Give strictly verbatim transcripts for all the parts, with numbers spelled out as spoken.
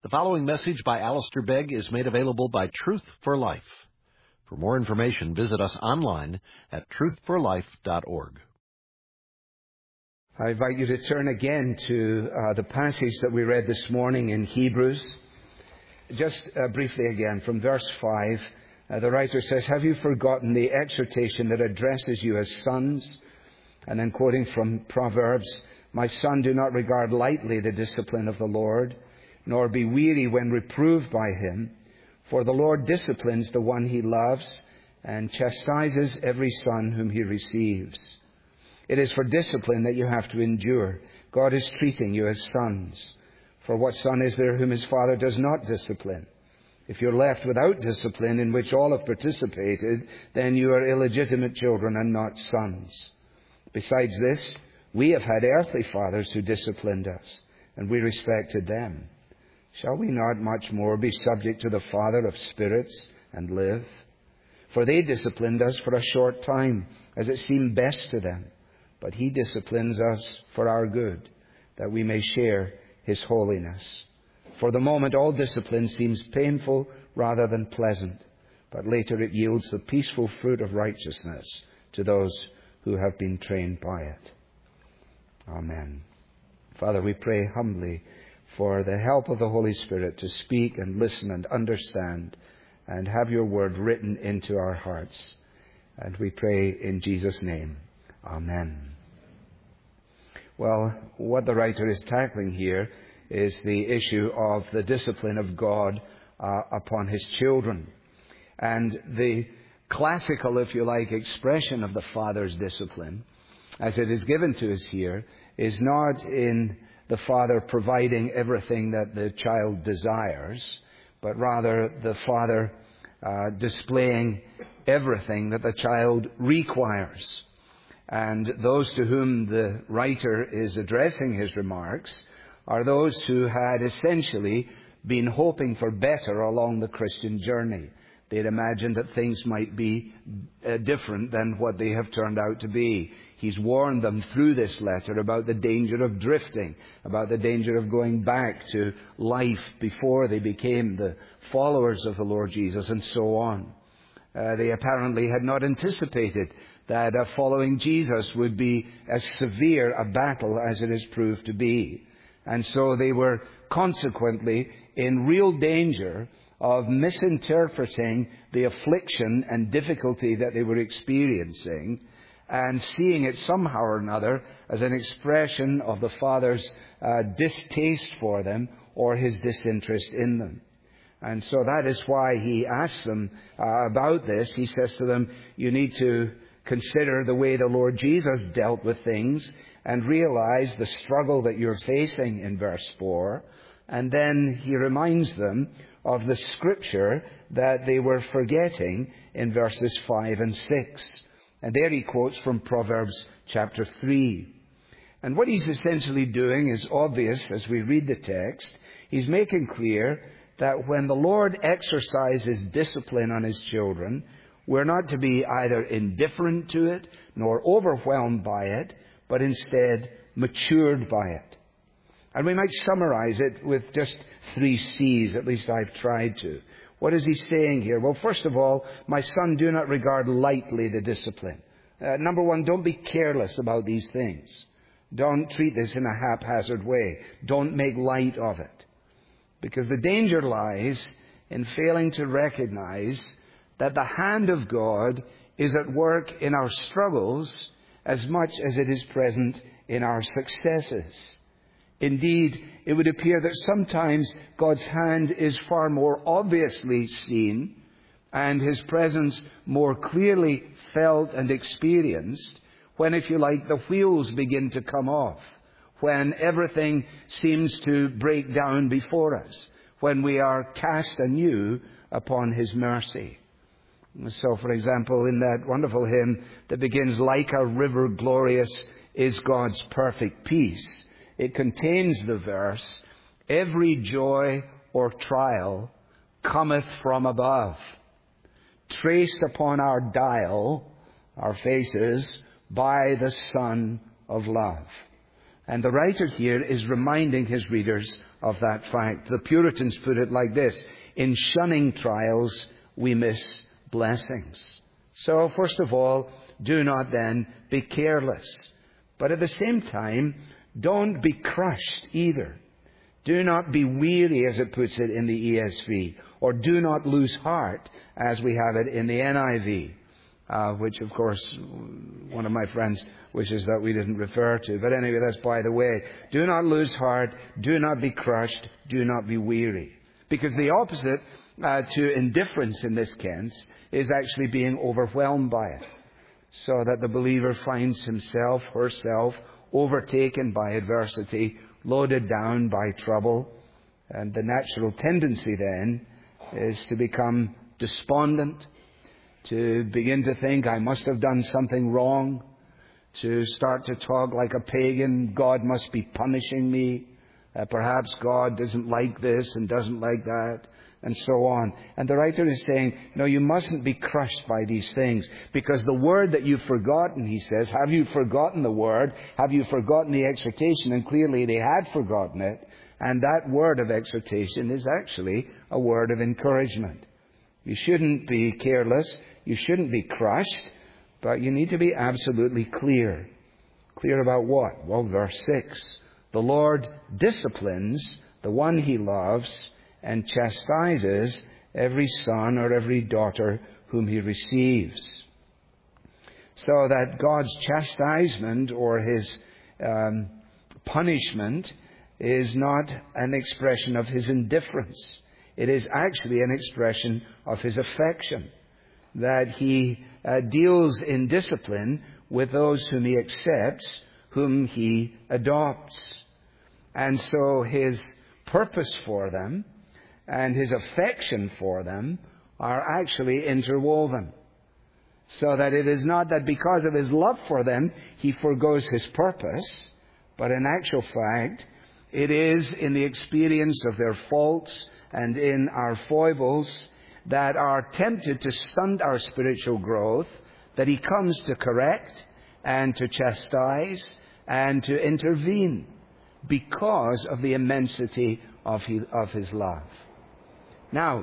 The following message by Alistair Begg is made available by Truth for Life. For more information, visit us online at truth for life dot org. I invite you to turn again to uh, the passage that we read this morning in Hebrews. Just uh, briefly again, from verse five, uh, the writer says, "Have you forgotten the exhortation that addresses you as sons?" And then quoting from Proverbs, "My son, do not regard lightly the discipline of the Lord, nor be weary when reproved by him. For the Lord disciplines the one he loves, and chastises every son whom he receives." It is for discipline that you have to endure. God is treating you as sons. For what son is there whom his father does not discipline? If you're left without discipline in which all have participated, then you are illegitimate children and not sons. Besides this, we have had earthly fathers who disciplined us, and we respected them. Shall we not much more be subject to the Father of spirits and live? For they disciplined us for a short time, as it seemed best to them. But he disciplines us for our good, that we may share his holiness. For the moment, all discipline seems painful rather than pleasant, but later it yields the peaceful fruit of righteousness to those who have been trained by it. Amen. Father, we pray humbly for the help of the Holy Spirit to speak and listen and understand and have your word written into our hearts. And we pray in Jesus' name. Amen. Well, what the writer is tackling here is the issue of the discipline of God uh, upon his children. And the classical, if you like, expression of the Father's discipline, as it is given to us here, is not in the Father providing everything that the child desires, but rather the Father uh, displaying everything that the child requires. And those to whom the writer is addressing his remarks are those who had essentially been hoping for better along the Christian journey. They'd imagined that things might be uh, different than what they have turned out to be. He's warned them through this letter about the danger of drifting, about the danger of going back to life before they became the followers of the Lord Jesus, and so on. Uh, they apparently had not anticipated that uh, following Jesus would be as severe a battle as it has proved to be. And so they were consequently in real danger of misinterpreting the affliction and difficulty that they were experiencing and seeing it somehow or another as an expression of the Father's uh, distaste for them or his disinterest in them. And so that is why he asks them uh, about this. He says to them, you need to consider the way the Lord Jesus dealt with things and realize the struggle that you're facing in verse four. And then he reminds them of the scripture that they were forgetting in verses five and six. And there he quotes from Proverbs chapter three. And what he's essentially doing is obvious as we read the text. He's making clear that when the Lord exercises discipline on his children, we're not to be either indifferent to it nor overwhelmed by it, but instead matured by it. And we might summarize it with just three C's, at least I've tried to. What is he saying here? Well, first of all, my son, do not regard lightly the discipline. Uh, number one, don't be careless about these things. Don't treat this in a haphazard way. Don't make light of it. Because the danger lies in failing to recognize that the hand of God is at work in our struggles as much as it is present in our successes. Indeed, it would appear that sometimes God's hand is far more obviously seen and his presence more clearly felt and experienced when, if you like, the wheels begin to come off, when everything seems to break down before us, when we are cast anew upon his mercy. So, for example, in that wonderful hymn that begins, "Like a river glorious is God's perfect peace," it contains the verse, "Every joy or trial cometh from above, traced upon our dial, our faces, by the Son of Love." And the writer here is reminding his readers of that fact. The Puritans put it like this: in shunning trials, we miss blessings. So, first of all, do not then be careless. But at the same time, don't be crushed either. Do not be weary, as it puts it in the E S V, or do not lose heart, as we have it in the N I V. Uh, which, of course, one of my friends wishes that we didn't refer to. But anyway, that's by the way. Do not lose heart. Do not be crushed. Do not be weary. Because the opposite uh, to indifference in this sense is actually being overwhelmed by it. So that the believer finds himself, herself, overtaken by adversity, loaded down by trouble. And the natural tendency then is to become despondent, to begin to think, I must have done something wrong, to start to talk like a pagan, God must be punishing me, uh, perhaps God doesn't like this and doesn't like that, and so on. And the writer is saying, no, you mustn't be crushed by these things, because the word that you've forgotten, he says, have you forgotten the word? Have you forgotten the exhortation? And clearly they had forgotten it, and that word of exhortation is actually a word of encouragement. You shouldn't be careless. You shouldn't be crushed. But you need to be absolutely clear. Clear about what? Well, verse six. The Lord disciplines the one He loves and chastises every son or every daughter whom He receives. So that God's chastisement or His um, punishment is not an expression of His indifference. It is actually an expression of His affection, that He uh, deals in discipline with those whom He accepts, whom He adopts. And so His purpose for them and His affection for them are actually interwoven. So that it is not that because of His love for them, He forgoes His purpose, but in actual fact, it is in the experience of their faults and in our foibles that are tempted to stunt our spiritual growth, that He comes to correct and to chastise and to intervene because of the immensity of His, of His love. Now,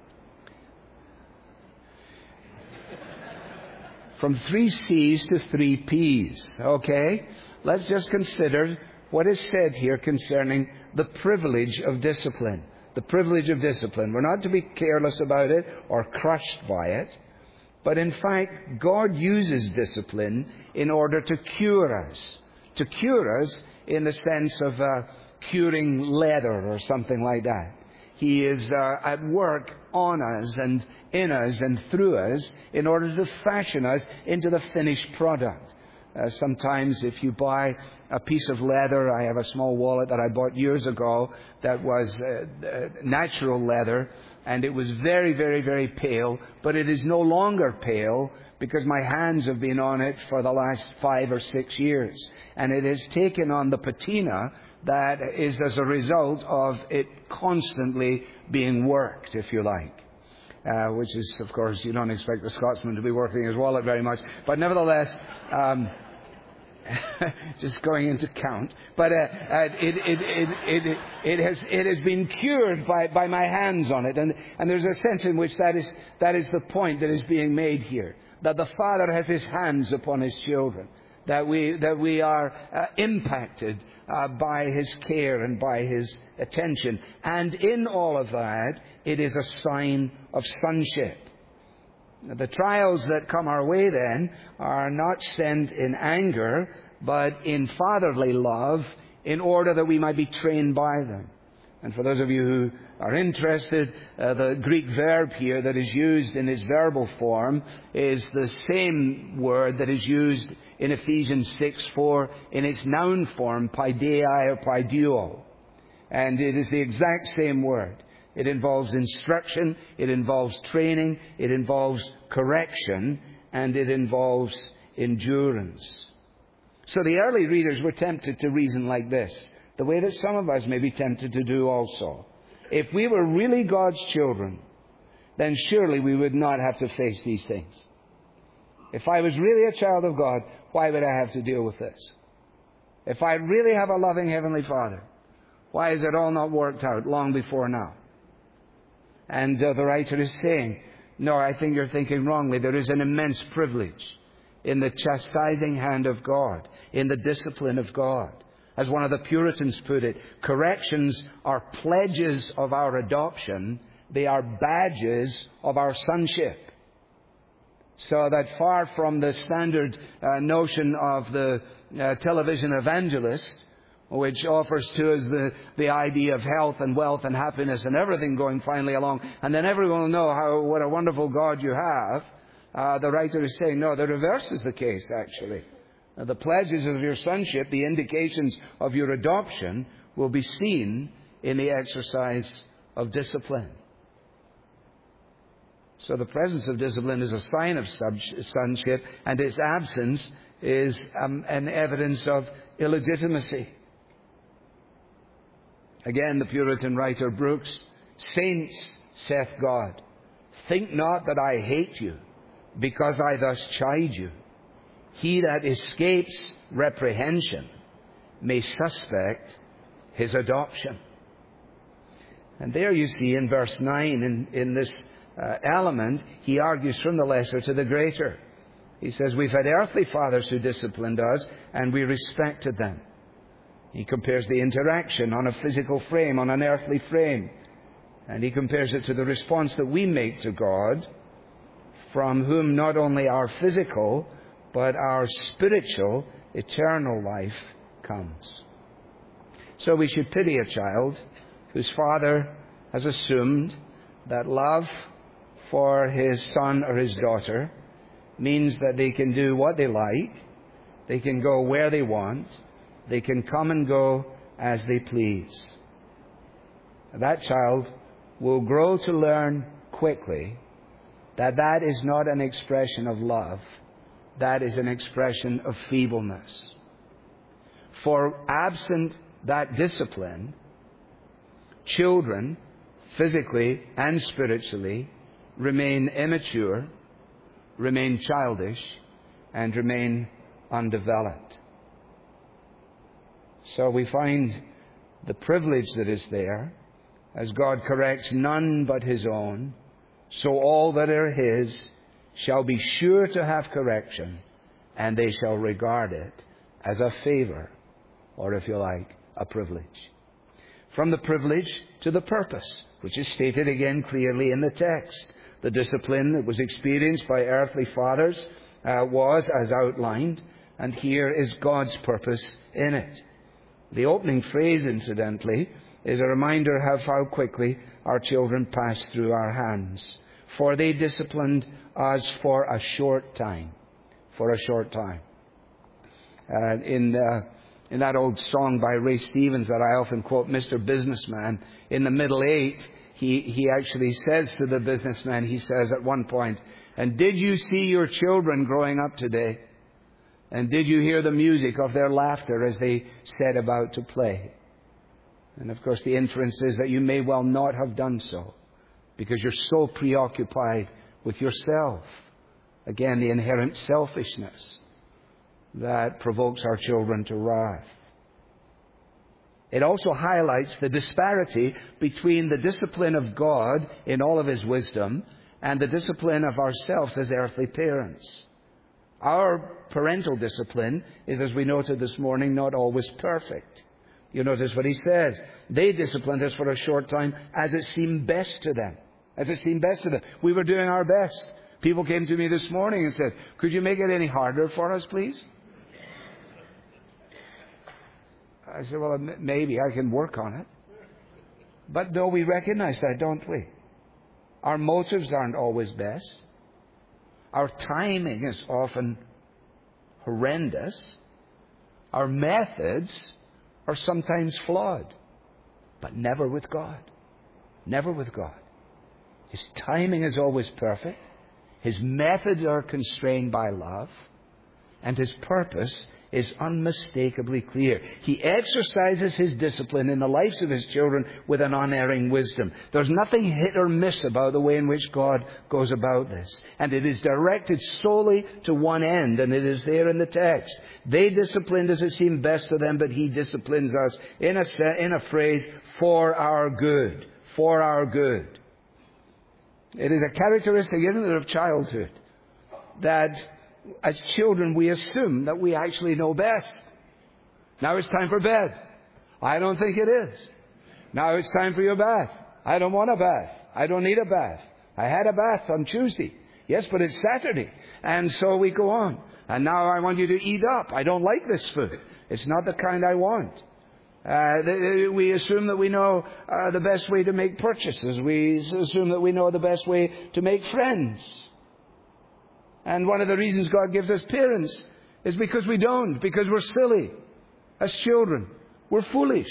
from three C's to three P's, okay? Let's just consider what is said here concerning the privilege of discipline. The privilege of discipline. We're not to be careless about it or crushed by it. But in fact, God uses discipline in order to cure us. To cure us in the sense of uh, curing leather or something like that. He is uh, at work on us and in us and through us in order to fashion us into the finished product. Uh, sometimes if you buy a piece of leather, I have a small wallet that I bought years ago that was uh, uh, natural leather, and it was very, very, very pale, but it is no longer pale because my hands have been on it for the last five or six years. And it has taken on the patina that is as a result of it constantly being worked, if you like. Uh, which is, of course, you don't expect a Scotsman to be working his wallet very much. But nevertheless, um, just going into count. But uh, uh, it, it, it, it, it, has, it has been cured by, by my hands on it. And, and there's a sense in which that is, that is the point that is being made here. That the Father has His hands upon His children. That we, that we are uh, impacted uh, by His care and by His attention. And in all of that, it is a sign of sonship. The trials that come our way then are not sent in anger, but in fatherly love, in order that we might be trained by them. And for those of you who are interested, uh, the Greek verb here that is used in its verbal form is the same word that is used in Ephesians six four in its noun form, paidei or paideuo. And it is the exact same word. It involves instruction, it involves training, it involves correction, and it involves endurance. So the early readers were tempted to reason like this, the way that some of us may be tempted to do also. If we were really God's children, then surely we would not have to face these things. If I was really a child of God, why would I have to deal with this? If I really have a loving Heavenly Father, why is it all not worked out long before now? And uh, the writer is saying, no, I think you're thinking wrongly. There is an immense privilege in the chastising hand of God, in the discipline of God. As one of the Puritans put it, corrections are pledges of our adoption. They are badges of our sonship. So that far from the standard uh, notion of the uh, television evangelist, which offers to us the, the idea of health and wealth and happiness and everything going finely along, and then everyone will know how what a wonderful God you have, uh, the writer is saying, no, the reverse is the case, actually. Uh, the pledges of your sonship, the indications of your adoption, will be seen in the exercise of discipline. So the presence of discipline is a sign of sonship, and its absence is um, an evidence of illegitimacy. Again, the Puritan writer Brooks, "Saints, saith God, think not that I hate you, because I thus chide you. He that escapes reprehension may suspect his adoption." And there you see in verse nine, in, in this uh, element, he argues from the lesser to the greater. He says, we've had earthly fathers who disciplined us, and we respected them. He compares the interaction on a physical frame, on an earthly frame. And he compares it to the response that we make to God, from whom not only our physical, but our spiritual, eternal life comes. So we should pity a child whose father has assumed that love for his son or his daughter means that they can do what they like, they can go where they want, they can come and go as they please. That child will grow to learn quickly that that is not an expression of love. That is an expression of feebleness. For absent that discipline, children, physically and spiritually, remain immature, remain childish, and remain undeveloped. So we find the privilege that is there, as God corrects none but His own, so all that are His shall be sure to have correction, and they shall regard it as a favor, or if you like, a privilege. From the privilege to the purpose, which is stated again clearly in the text. The discipline that was experienced by earthly fathers uh, was as outlined, and here is God's purpose in it. The opening phrase, incidentally, is a reminder of how quickly our children pass through our hands. For they disciplined us for a short time. For a short time. Uh, in, uh, in that old song by Ray Stevens that I often quote, Mister Businessman, in the middle eight, he, he actually says to the businessman, he says at one point, "And did you see your children growing up today? And did you hear the music of their laughter as they set about to play?" And of course the inference is that you may well not have done so, because you're so preoccupied with yourself. Again, the inherent selfishness that provokes our children to wrath. It also highlights the disparity between the discipline of God in all of His wisdom and the discipline of ourselves as earthly parents. Our parental discipline is, as we noted this morning, not always perfect. You notice what he says. They disciplined us for a short time as it seemed best to them. As it seemed best to them. We were doing our best. People came to me this morning and said, "Could you make it any harder for us, please?" I said, "Well, maybe I can work on it." But no, we recognize that, don't we? Our motives aren't always best. Our timing is often horrendous. Our methods are sometimes flawed. But never with God. Never with God. His timing is always perfect. His methods are constrained by love. And His purpose is unmistakably clear. He exercises his discipline in the lives of his children with an unerring wisdom. There's nothing hit or miss about the way in which God goes about this. And it is directed solely to one end, and it is there in the text. They disciplined as it seemed best to them, but he disciplines us in a, in a phrase, for our good. For our good. It is a characteristic, isn't it, of childhood, that as children we assume that we actually know best. Now it's time for bed. I don't think it is. Now it's time for your bath. I don't want a bath. I don't need a bath. I had a bath on Tuesday. Yes, but it's Saturday. And so we go on. And now I want you to eat up. I don't like this food. It's not the kind I want. Uh, we assume that we know uh, the best way to make purchases. We assume that we know the best way to make friends. And one of the reasons God gives us parents is because we don't, because we're silly. As children, we're foolish.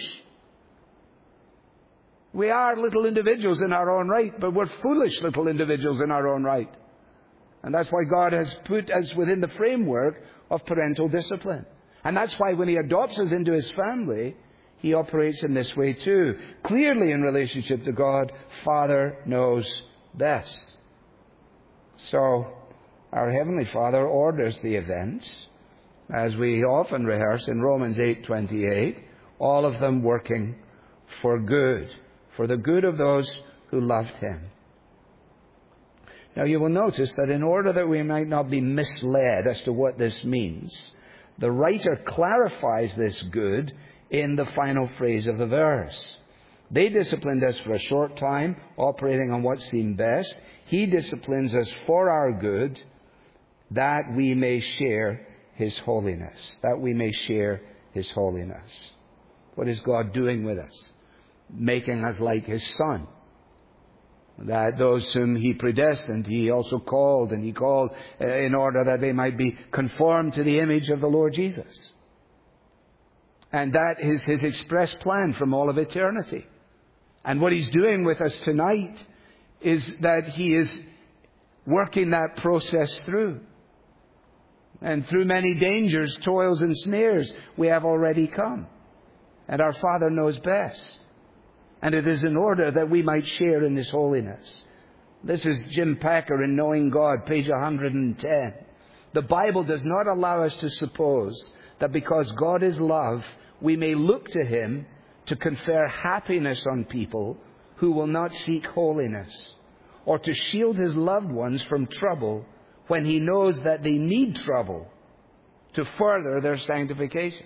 We are little individuals in our own right, but we're foolish little individuals in our own right. And that's why God has put us within the framework of parental discipline. And that's why when He adopts us into His family, He operates in this way too. Clearly in relationship to God, Father knows best. So, our Heavenly Father orders the events, as we often rehearse in Romans eight twenty-eight, all of them working for good, for the good of those who loved Him. Now you will notice that in order that we might not be misled as to what this means, the writer clarifies this good in the final phrase of the verse. They disciplined us for a short time, operating on what seemed best. He disciplines us for our good, that we may share His holiness. That we may share His holiness. What is God doing with us? Making us like His Son. That those whom He predestined, He also called, and He called uh, in order that they might be conformed to the image of the Lord Jesus. And that is His express plan from all of eternity. And what He's doing with us tonight is that He is working that process through. And through many dangers, toils and snares, we have already come. And our Father knows best. And it is in order that we might share in this holiness. This is Jim Packer in Knowing God, page one hundred ten. The Bible does not allow us to suppose that because God is love, we may look to Him to confer happiness on people who will not seek holiness, or to shield His loved ones from trouble when He knows that they need trouble to further their sanctification.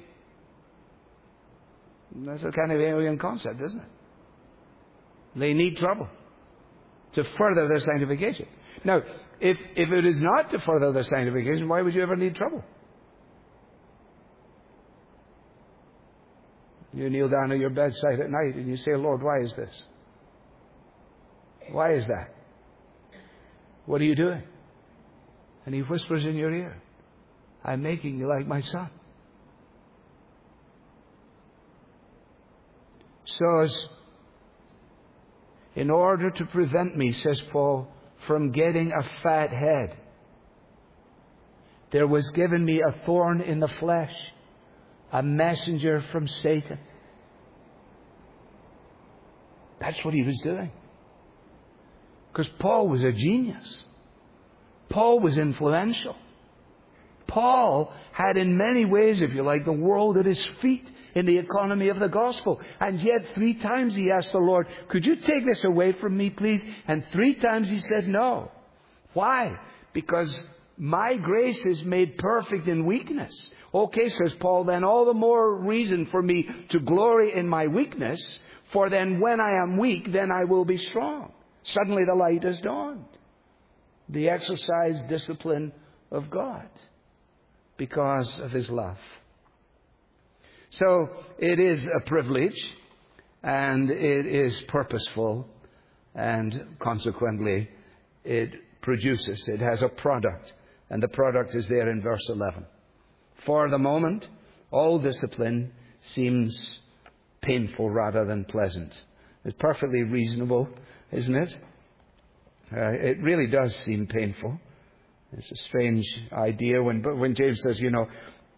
That's a kind of alien concept, isn't it? They need trouble to further their sanctification. Now, if, if it is not to further their sanctification, why would you ever need trouble? You kneel down at your bedside at night and you say, Lord, why is this? Why is that? What are you doing? And He whispers in your ear, I'm making you like my Son. So as in order to prevent me, says Paul, from getting a fat head, there was given me a thorn in the flesh, a messenger from Satan. That's what he was doing. Because Paul was a genius. Paul was influential. Paul had in many ways, if you like, the world at his feet in the economy of the gospel. And yet three times he asked the Lord, could you take this away from me, please? And three times he said no. Why? Because my grace is made perfect in weakness. Okay, says Paul, then all the more reason for me to glory in my weakness, for then when I am weak, then I will be strong. Suddenly the light has dawned. The exercised discipline of God because of His love. So it is a privilege, and it is purposeful, and consequently it produces, it has a product, and the product is there in verse eleven. For the moment, all discipline seems painful rather than pleasant. It's perfectly reasonable, isn't it? Uh, it really does seem painful. It's a strange idea when when James says, you know,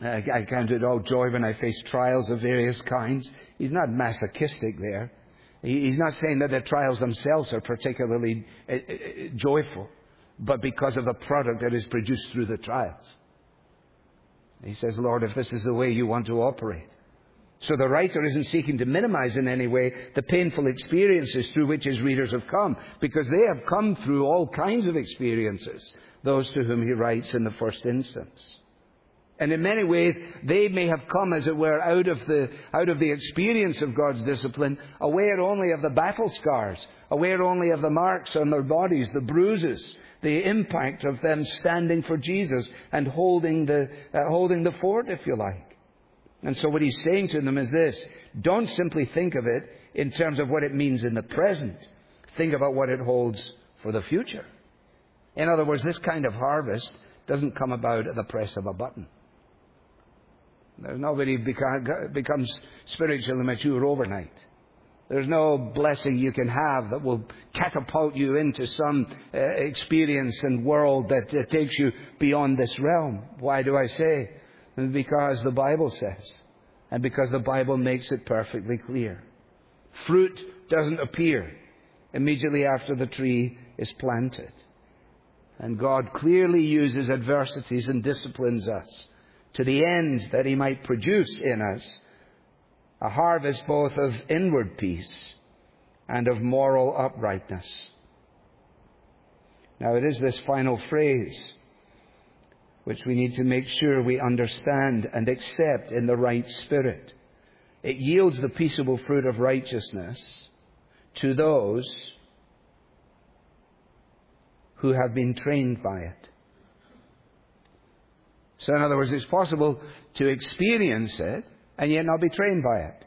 Uh, I count it all joy when I face trials of various kinds. He's not masochistic there. He, he's not saying that the trials themselves are particularly uh, uh, joyful, but because of the product that is produced through the trials. He says, Lord, if this is the way you want to operate. So the writer isn't seeking to minimize in any way the painful experiences through which his readers have come, because they have come through all kinds of experiences, those to whom he writes in the first instance. And in many ways, they may have come, as it were, out of the out of the experience of God's discipline, aware only of the battle scars, aware only of the marks on their bodies, the bruises, the impact of them standing for Jesus and holding the uh, holding the fort, if you like. And so what he's saying to them is this: don't simply think of it in terms of what it means in the present. Think about what it holds for the future. In other words, this kind of harvest doesn't come about at the press of a button. There's nobody beca- becomes spiritually mature overnight. There's no blessing you can have that will catapult you into some uh, experience and world that uh, takes you beyond this realm. Why do I say? Because the Bible says, and because the Bible makes it perfectly clear. Fruit doesn't appear immediately after the tree is planted. And God clearly uses adversities and disciplines us to the end that he might produce in us a harvest both of inward peace and of moral uprightness. Now it is this final phrase which we need to make sure we understand and accept in the right spirit. It yields the peaceable fruit of righteousness to those who have been trained by it. So in other words, it's possible to experience it and yet not be trained by it.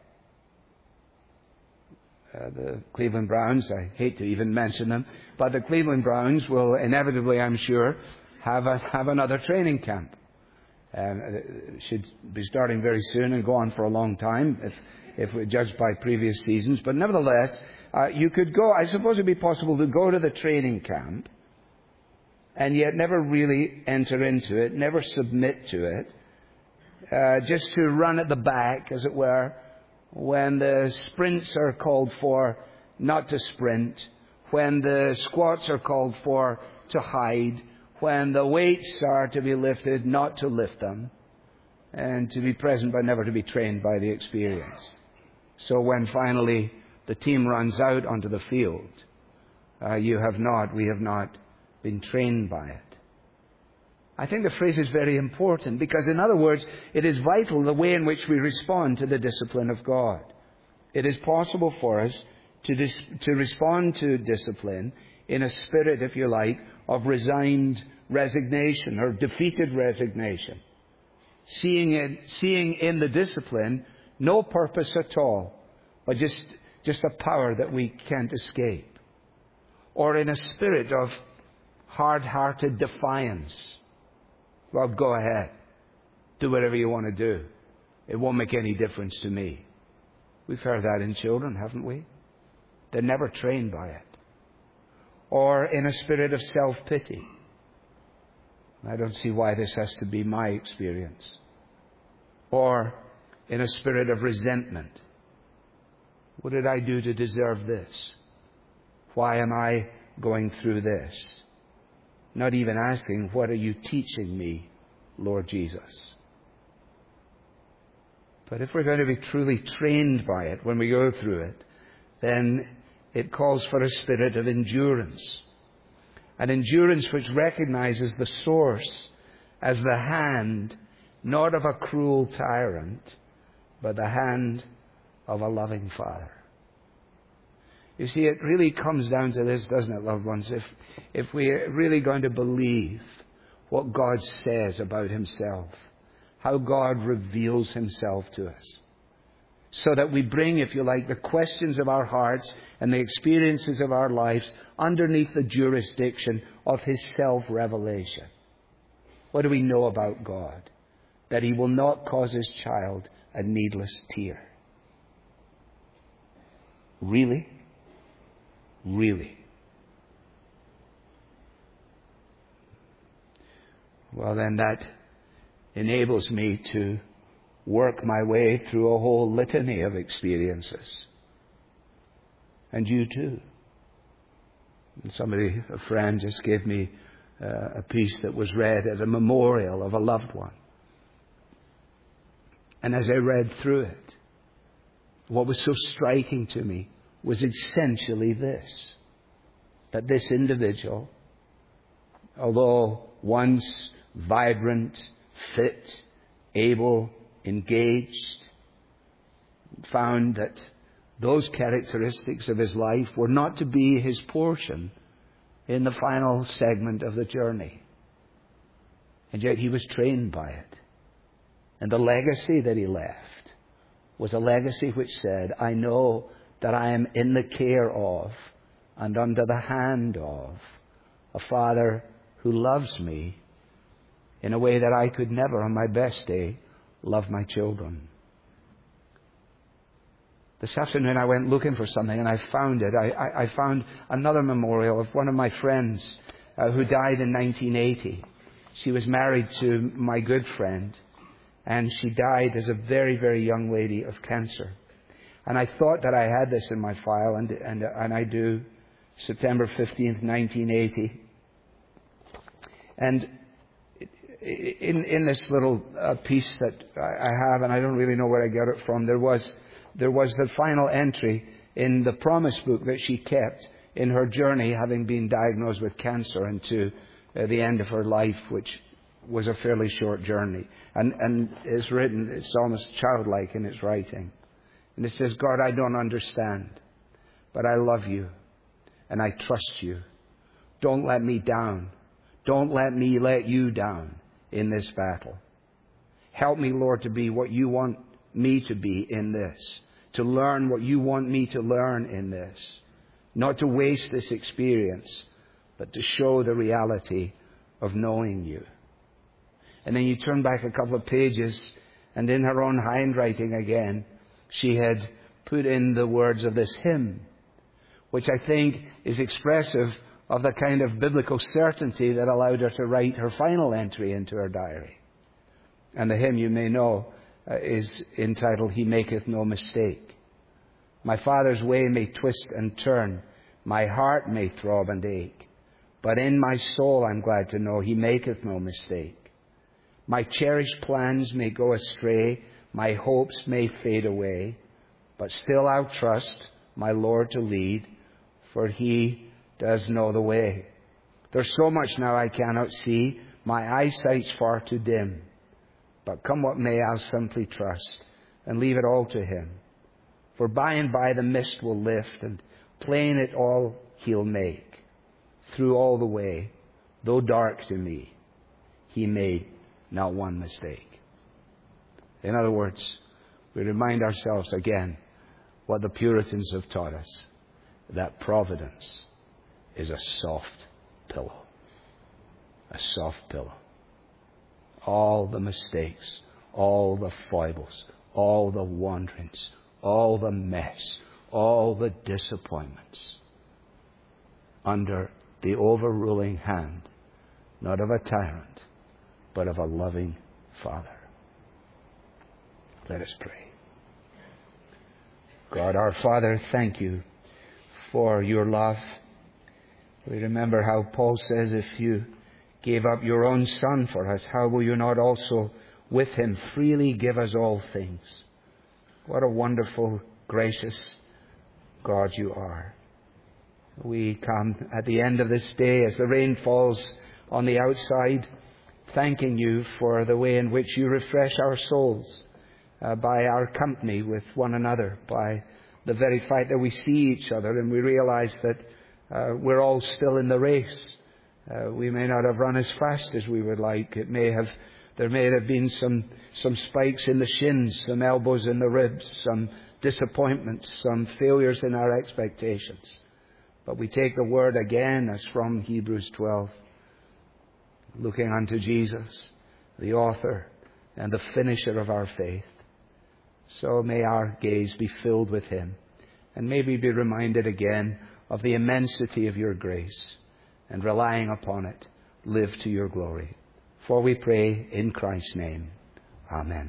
Uh, the Cleveland Browns, I hate to even mention them, but the Cleveland Browns will inevitably, I'm sure, have a, have another training camp. Um, it should be starting very soon and go on for a long time if, if we judge by previous seasons. But nevertheless, uh, you could go, I suppose it'd be possible to go to the training camp and yet never really enter into it, never submit to it, uh, just to run at the back, as it were, when the sprints are called for, not to sprint, when the squats are called for, to hide, when the weights are to be lifted, not to lift them, and to be present but never to be trained by the experience. So when finally the team runs out onto the field, uh, you have not, we have not been trained by it. I think the phrase is very important because, in other words, it is vital the way in which we respond to the discipline of God. It is possible for us to, dis- to respond to discipline in a spirit, if you like, of resigned resignation or defeated resignation. Seeing it, seeing in the discipline no purpose at all, but just, just a power that we can't escape. Or in a spirit of hard-hearted defiance. Well, go ahead. Do whatever you want to do. It won't make any difference to me. We've heard that in children, haven't we? They're never trained by it. Or in a spirit of self-pity. I don't see why this has to be my experience. Or in a spirit of resentment. What did I do to deserve this? Why am I going through this? Not even asking, what are you teaching me, Lord Jesus? But if we're going to be truly trained by it when we go through it, then it calls for a spirit of endurance. An endurance which recognizes the source as the hand, not of a cruel tyrant, but the hand of a loving Father. You see, it really comes down to this, doesn't it, loved ones? If, if we're really going to believe what God says about Himself, how God reveals Himself to us, so that we bring, if you like, the questions of our hearts and the experiences of our lives underneath the jurisdiction of His self-revelation. What do we know about God? That He will not cause His child a needless tear. Really? Really? Well, then that enables me to work my way through a whole litany of experiences. And you too. And somebody, a friend, just gave me uh, a piece that was read at a memorial of a loved one. And as I read through it, what was so striking to me was essentially this: that this individual, although once vibrant, fit, able, engaged, found that those characteristics of his life were not to be his portion in the final segment of the journey. And yet he was trained by it. And the legacy that he left was a legacy which said, I know that I am in the care of and under the hand of a Father who loves me in a way that I could never on my best day love my children. This afternoon I went looking for something and I found it. I, I, I found another memorial of one of my friends uh, who died in nineteen eighty. She was married to my good friend, and she died as a very, very young lady of cancer. And I thought that I had this in my file, and, and, and I do. September fifteenth, nineteen eighty. And in, in this little uh, piece that I have, and I don't really know where I got it from, there was There was the final entry in the promise book that she kept in her journey, having been diagnosed with cancer, and to uh, the end of her life, which was a fairly short journey. And, and it's written, it's almost childlike in its writing. And it says, God, I don't understand, but I love you and I trust you. Don't let me down. Don't let me let you down in this battle. Help me, Lord, to be what you want me to be in this. To learn what you want me to learn in this. Not to waste this experience, but to show the reality of knowing you. And then you turn back a couple of pages, and in her own handwriting again, she had put in the words of this hymn, which I think is expressive of the kind of biblical certainty that allowed her to write her final entry into her diary. And the hymn, you may know, uh, is entitled, He Maketh No Mistake. My Father's way may twist and turn, my heart may throb and ache, but in my soul I'm glad to know He maketh no mistake. My cherished plans may go astray, my hopes may fade away, but still I'll trust my Lord to lead, for He does know the way. There's so much now I cannot see, my eyesight's far too dim, but come what may, I'll simply trust and leave it all to Him. For by and by the mist will lift, and plain it all He'll make. Through all the way, though dark to me, He made not one mistake. In other words, we remind ourselves again what the Puritans have taught us, that providence is a soft pillow. A soft pillow. All the mistakes, all the foibles, all the wanderings, all the mess, all the disappointments, under the overruling hand, not of a tyrant, but of a loving Father. Let us pray. God, our Father, thank you for your love. We remember how Paul says, if you gave up your own Son for us, how will you not also with Him freely give us all things? What a wonderful, gracious God you are. We come at the end of this day as the rain falls on the outside, thanking you for the way in which you refresh our souls uh, by our company with one another, by the very fact that we see each other and we realize that uh, we're all still in the race. Uh, we may not have run as fast as we would like. It may have There may have been some, some spikes in the shins, some elbows in the ribs, some disappointments, some failures in our expectations. But we take the word again as from Hebrews twelve, looking unto Jesus, the author and the finisher of our faith. So may our gaze be filled with Him, and may we be reminded again of the immensity of your grace, and relying upon it, live to your glory. For we pray in Christ's name. Amen.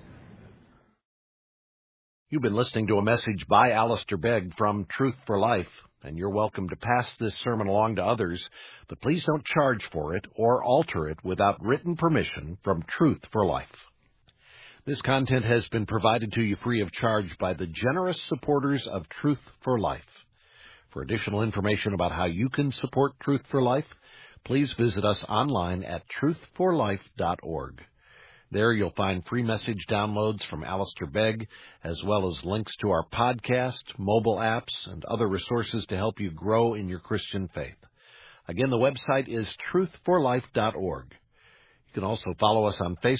You've been listening to a message by Alistair Begg from Truth for Life, and you're welcome to pass this sermon along to others, but please don't charge for it or alter it without written permission from Truth for Life. This content has been provided to you free of charge by the generous supporters of Truth for Life. For additional information about how you can support Truth for Life, please visit us online at truth for life dot org. There you'll find free message downloads from Alistair Begg, as well as links to our podcast, mobile apps, and other resources to help you grow in your Christian faith. Again, the website is truth for life dot org. You can also follow us on Facebook